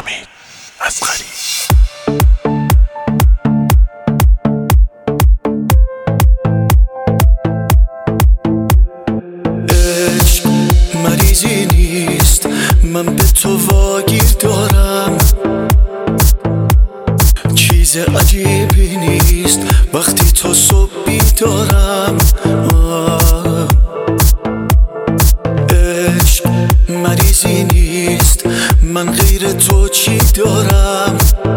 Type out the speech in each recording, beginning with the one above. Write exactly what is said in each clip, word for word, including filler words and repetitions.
حمید اصغری. عشق مریضی نیست، من به تو واگیر دارم. چیز عجیبی نیست وقتی تو صبح بیدارم. عشق مریضی نیست، من غیر تو چی دارم؟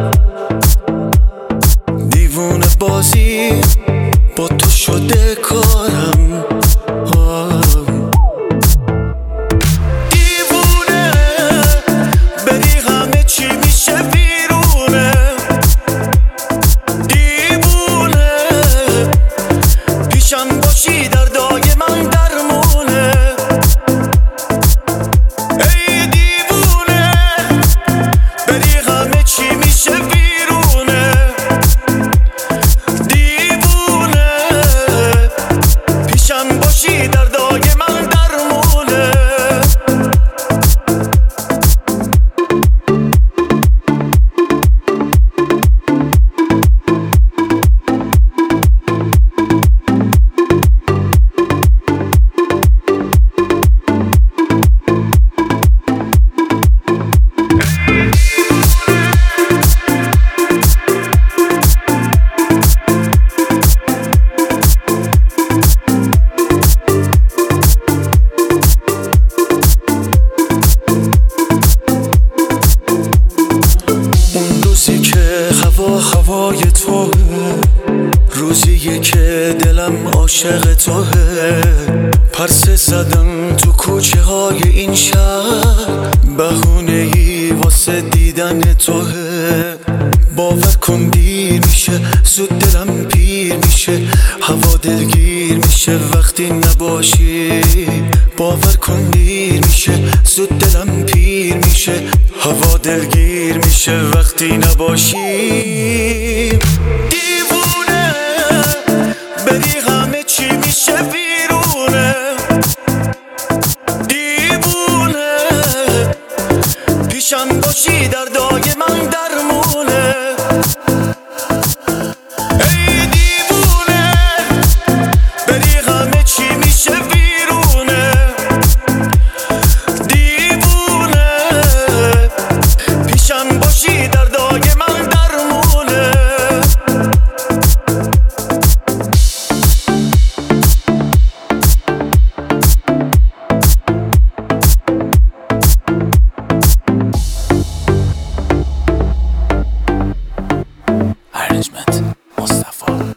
دیوونه بازی با تو شده کارم. دیوونه بری همه چی میشه بیرونه. دیوونه پیشم باشی دردای من درمونه. ای دیوونه بری همه چی میشه بیرونه. دیوونه پیشم باشی دردای من درمونه. هوا هوای توه، روزیه که دلم عاشق توه. پرسه زدم تو کوچه های این شهر، بهونه ای واسه دیدن توه. باور کن دیر میشه زود دلم پیر میشه، هوا دلگیر میشه وقتی نباشی. باور کن دیر میشه زود دلم پیر میشه، هوا دلگیر میشه وقتی نباشی. دیوونه بری همه چی میشه بیرونه. دیوونه پیشم باشی دردای من درمونه. ای دیوونه بری همه چی میشه بیرونه. دیوونه پیشم باشی دردای من درمونه. ارنجمنت مصطفی.